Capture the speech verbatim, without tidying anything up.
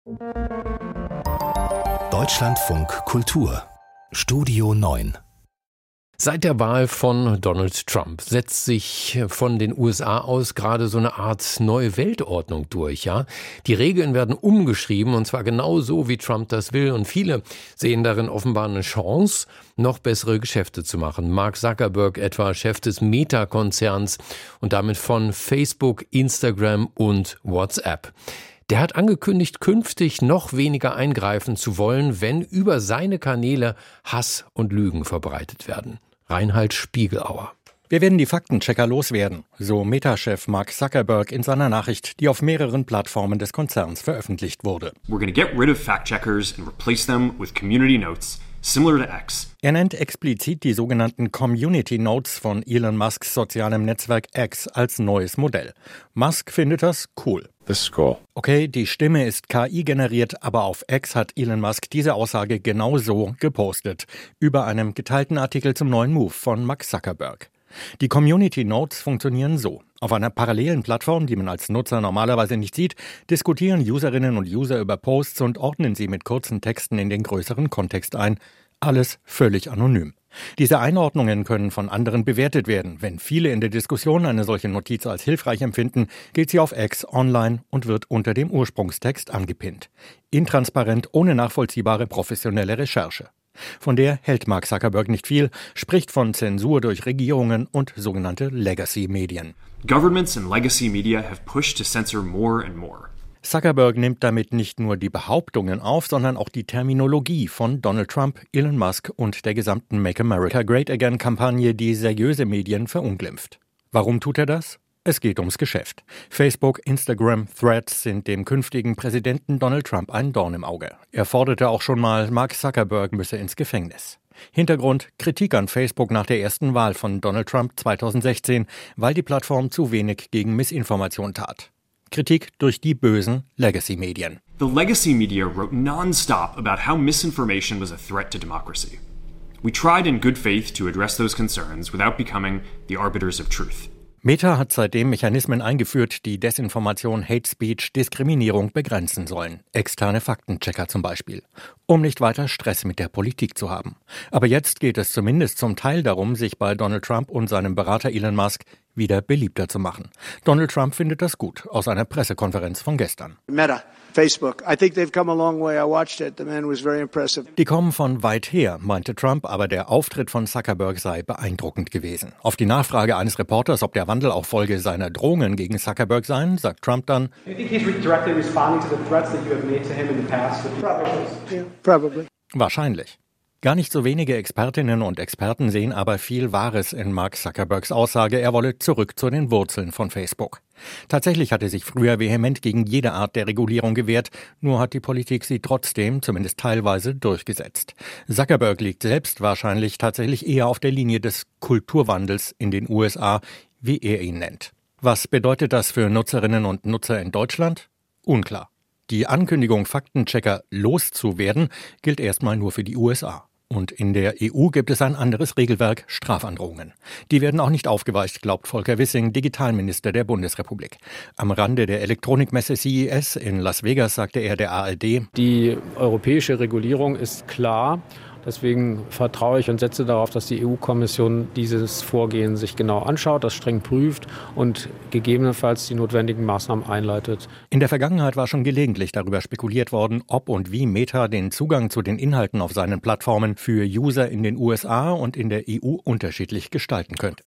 Deutschlandfunk Kultur Studio neun. Seit der Wahl von Donald Trump setzt sich von den U S A aus gerade so eine Art neue Weltordnung durch, ja? Die Regeln werden umgeschrieben und zwar genau so, wie Trump das will und viele sehen darin offenbar eine Chance, noch bessere Geschäfte zu machen. Mark Zuckerberg etwa, Chef des Meta-Konzerns und damit von Facebook, Instagram und WhatsApp. Der hat angekündigt, künftig noch weniger eingreifen zu wollen, wenn über seine Kanäle Hass und Lügen verbreitet werden. Reinhard Spiegelauer. Wir werden die Faktenchecker loswerden, so Meta-Chef Mark Zuckerberg in seiner Nachricht, die auf mehreren Plattformen des Konzerns veröffentlicht wurde. We're going to get rid of fact-checkers and replace them with community notes, similar to X. Er nennt explizit die sogenannten Community Notes von Elon Musks sozialem Netzwerk X als neues Modell. Musk findet das cool. This is cool. Okay, die Stimme ist K I generiert, aber auf X hat Elon Musk diese Aussage genau so gepostet, über einem geteilten Artikel zum neuen Move von Mark Zuckerberg. Die Community Notes funktionieren so. Auf einer parallelen Plattform, die man als Nutzer normalerweise nicht sieht, diskutieren Userinnen und User über Posts und ordnen sie mit kurzen Texten in den größeren Kontext ein. Alles völlig anonym. Diese Einordnungen können von anderen bewertet werden. Wenn viele in der Diskussion eine solche Notiz als hilfreich empfinden, geht sie auf X online und wird unter dem Ursprungstext angepinnt. Intransparent, ohne nachvollziehbare professionelle Recherche. Von der hält Mark Zuckerberg nicht viel, spricht von Zensur durch Regierungen und sogenannte Legacy-Medien. Governments and legacy media have pushed to censor more and more. Zuckerberg nimmt damit nicht nur die Behauptungen auf, sondern auch die Terminologie von Donald Trump, Elon Musk und der gesamten Make America Great Again-Kampagne, die seriöse Medien verunglimpft. Warum tut er das? Es geht ums Geschäft. Facebook, Instagram, Threads sind dem künftigen Präsidenten Donald Trump ein Dorn im Auge. Er forderte auch schon mal, Mark Zuckerberg müsse ins Gefängnis. Hintergrund: Kritik an Facebook nach der ersten Wahl von Donald Trump zweitausendsechzehn, weil die Plattform zu wenig gegen Missinformation tat. Kritik durch die bösen Legacy-Medien. The legacy media wrote non-stop about how misinformation was a threat to democracy. We tried in good faith to address those concerns without becoming the arbiters of truth. Meta hat seitdem Mechanismen eingeführt, die Desinformation, Hate Speech, Diskriminierung begrenzen sollen. Externe Faktenchecker zum Beispiel. Um nicht weiter Stress mit der Politik zu haben. Aber jetzt geht es zumindest zum Teil darum, sich bei Donald Trump und seinem Berater Elon Musk wieder beliebter zu machen. Donald Trump findet das gut, aus einer Pressekonferenz von gestern. Meta, Facebook, I think they've come a long way. I watched it. The man was very impressive. Die kommen von weit her, meinte Trump, aber der Auftritt von Zuckerberg sei beeindruckend gewesen. Auf die Nachfrage eines Reporters, ob der Wandel auch Folge seiner Drohungen gegen Zuckerberg seien, sagt Trump dann: Do you think he's directly responding to the threats that you have made to him in the past? Yeah, probably. Wahrscheinlich. Gar nicht so wenige Expertinnen und Experten sehen aber viel Wahres in Mark Zuckerbergs Aussage, er wolle zurück zu den Wurzeln von Facebook. Tatsächlich hatte sich früher vehement gegen jede Art der Regulierung gewehrt, nur hat die Politik sie trotzdem, zumindest teilweise, durchgesetzt. Zuckerberg liegt selbst wahrscheinlich tatsächlich eher auf der Linie des Kulturwandels in den U S A, wie er ihn nennt. Was bedeutet das für Nutzerinnen und Nutzer in Deutschland? Unklar. Die Ankündigung, Faktenchecker loszuwerden, gilt erstmal nur für die U S A. Und in der E U gibt es ein anderes Regelwerk, Strafandrohungen. Die werden auch nicht aufgeweicht, glaubt Volker Wissing, Digitalminister der Bundesrepublik. Am Rande der Elektronikmesse C E S in Las Vegas sagte er der A R D: Die europäische Regulierung ist klar. Deswegen vertraue ich und setze darauf, dass die E U-Kommission dieses Vorgehen sich genau anschaut, das streng prüft und gegebenenfalls die notwendigen Maßnahmen einleitet. In der Vergangenheit war schon gelegentlich darüber spekuliert worden, ob und wie Meta den Zugang zu den Inhalten auf seinen Plattformen für User in den U S A und in der E U unterschiedlich gestalten könnte.